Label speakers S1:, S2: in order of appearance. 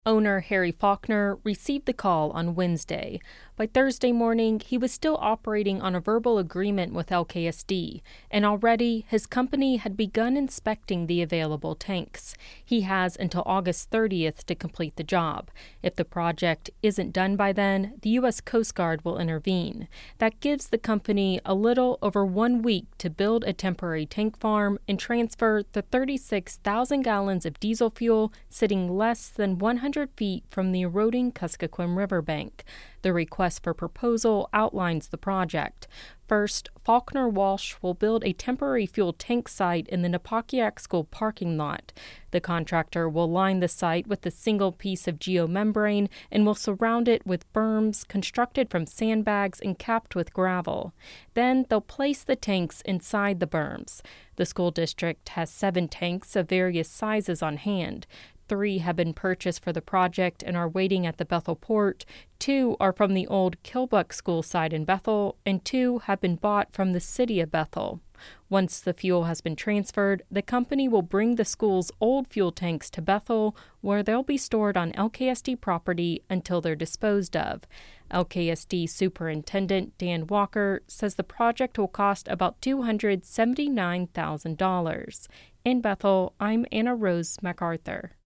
S1: Owner Harry Faulkner received the call on Wednesday. By Thursday morning, he was still operating on a verbal agreement with LKSD, and already his company had begun inspecting the available tanks. He has until August 30th to complete the job. If the project isn't done by then, the U.S. Coast Guard will intervene. That gives the company a little over 1 week to build a temporary tank farm and transfer the 36,000 gallons of diesel fuel sitting less than 100 feet from the eroding Kuskokwim riverbank. The request for proposal outlines the project. First, Faulkner Walsh will build a temporary fuel tank site in the Napakiak School parking lot. The contractor will line the site with a single piece of geomembrane and will surround it with berms constructed from sandbags and capped with gravel. Then they'll place the tanks inside the berms. The school district has 7 tanks of various sizes on hand. 3 have been purchased for the project and are waiting at the Bethel port. 2 are from the old Kilbuck School site in Bethel, and 2 have been bought from the city of Bethel. Once the fuel has been transferred, the company will bring the school's old fuel tanks to Bethel, where they'll be stored on LKSD property until they're disposed of. LKSD Superintendent Dan Walker says the project will cost about $279,000. In Bethel, I'm Anna Rose MacArthur.